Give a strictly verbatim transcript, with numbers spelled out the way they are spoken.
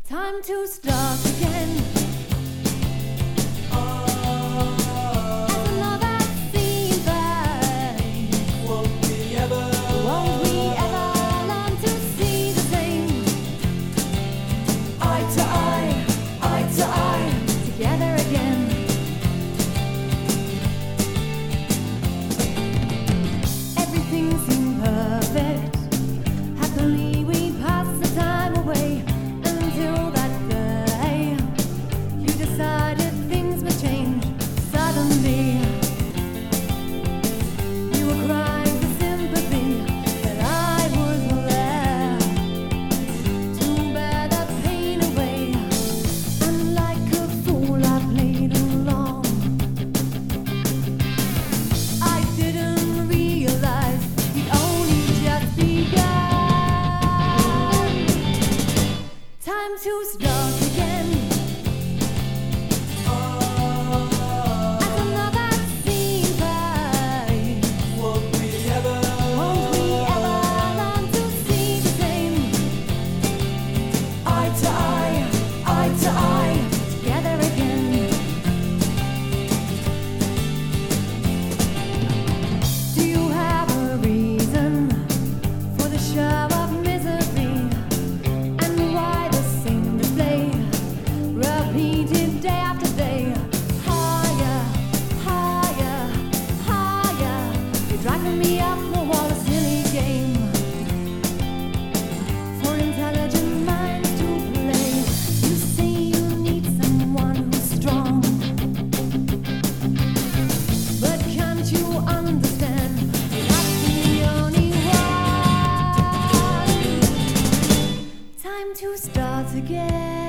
Time to start again. As another scene fades, Won't we ever, won't we ever learn to see the same? eye to eye, eye to eye, Together again. Everything seemed perfect. Happily we passed the time away until that day you decided things would change suddenly. You were crying for sympathy, but I was there to bear the pain away. And like a fool I played along. I didn't realize we'd only just begun. Time to start again. As another scene fades, won't we ever, won't we ever learn to see the same? eye to eye, eye to eye, Together again. Do you have a reason for the show of misery? And why the same display, repeated day after day? Higher, higher, higher. You're driving me up the wall, a silly game for intelligent minds to play. You say you need someone who's strong, but can't you understand? You're not the only one. Time to start again.